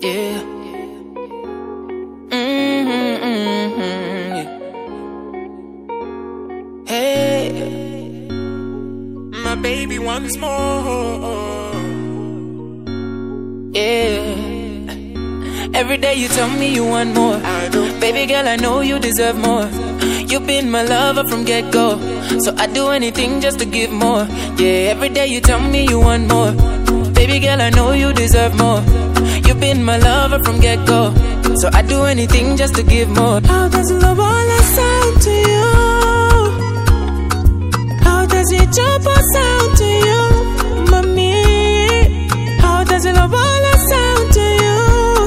Yeah. Yeah. Hey, my baby wants more. Yeah. Every day you tell me you want more. Baby girl, I know you deserve more. You've been my lover from get-go, so I'd do anything just to give more. Yeah, every day you tell me you want more. Baby girl, I know you deserve more. You've been my lover from get-go, so I'd do anything just to give more. How does love all sound to you? How does it jump or sound to you, mommy? How does love all sound to you?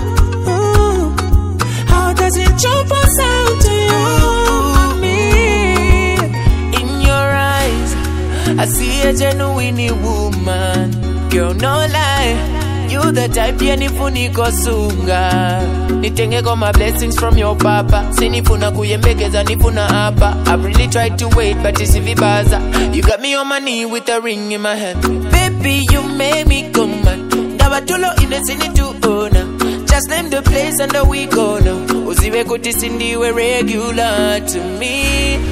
How does it jump or sound to you, mommy? In your eyes, I see a genuine woman. Girl, no lie, you the type ya nifuniko sunga. Nitenge kwa my blessings from your papa. Sinifuna kuyembekeza nifuna hapa. I've really tried to wait but it's vibaza. You got me on my knee with a ring in my hand. Baby, you made me come mad. Dabatulo innocent to owner. Just name the place and we go now. Uziwe kuti sindiwe regular to me.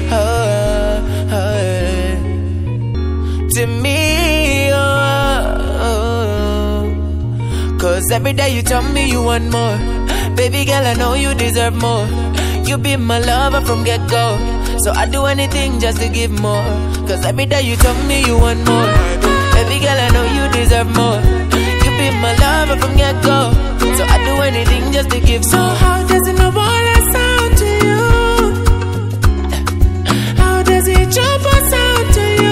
To me, cause every day you tell me you want more. Baby girl, I know you deserve more. You be my lover from get-go, so I'd do anything just to give more. Cause every day you tell me you want more. Baby girl, I know you deserve more. You be my lover from get-go, so I'd do anything just to give more. So how does it know all I sound to you? How does it jump or sound to you?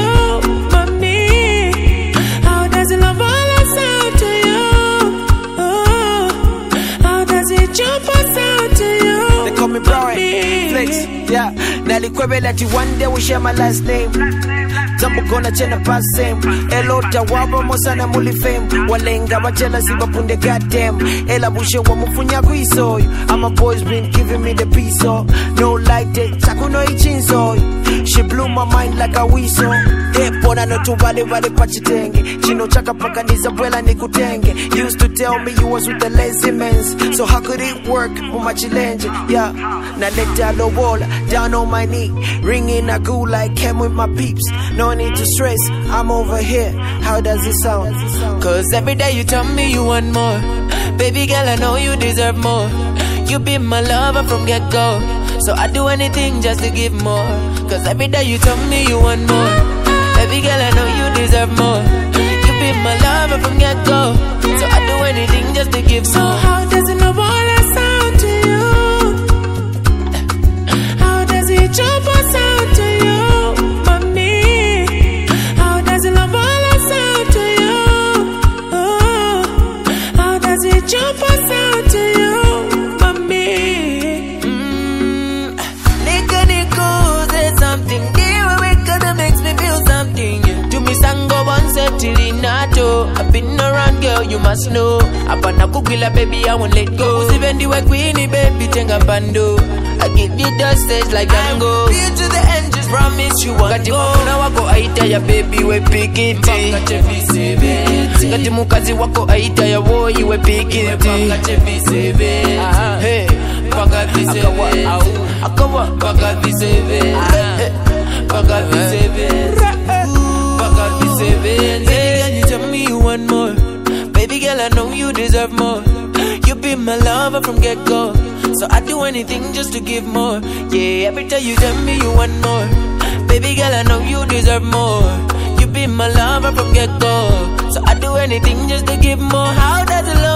They call me Brian Flex, yeah. Nali kwebe lati one day we share my last name. Zambu gonna chena past same. Elo tawaba mosana muli fame. Walenga wachela siba punde goddamn. Ela bushe wa mufunya kuiso. And my boys been giving me the peace, so no like that, chaku no ichinso. She blew my mind like a whistle. Pona no tu vale pachitenge. Chino chaka paka nizabwela nikutenge. Used to tell me you was with the lazy mens. So how could it work with my challenge? Yeah, now let down the wall, down on my knee. Ringing a goo like came with my peeps. No need to stress, I'm over here. How does it sound? Cause every day you tell me you want more. Baby girl, I know you deserve more. You be my lover from get-go, so I'd do anything just to give more. Cause every day you tell me you want more. Baby girl, I know you deserve more. You be my lover from get-go, so I'd do anything just to give more. So how does it know all I sound to you? How does it jump or sound to you, mommy? How does it love all I sound to you? How does it jump or sound to you, mommy? Nico, there's something there that makes me feel something. To me, sango bonse tilinato. I've been around, girl, you must know. Apana kukila, baby, I won't let go. Usivendi we queenie, baby, tenga bando. I give you the stage like Ango. Feel to the end, just promise you won't go. Muna wako aita ya baby, we pikiti. Kati mukazi wako aita ya woi, we pikiti. Hey, paka viseve. Akawa, paka viseve. Paka viseve. Paka viseve. Baby girl, you tell me you want more. Baby girl, I know you deserve more. You be my lover from get-go, so I'd do anything just to give more. Yeah, every time you tell me you want more. Baby girl, I know you deserve more. You be my lover from get-go, so I'd do anything just to give more. How does it look?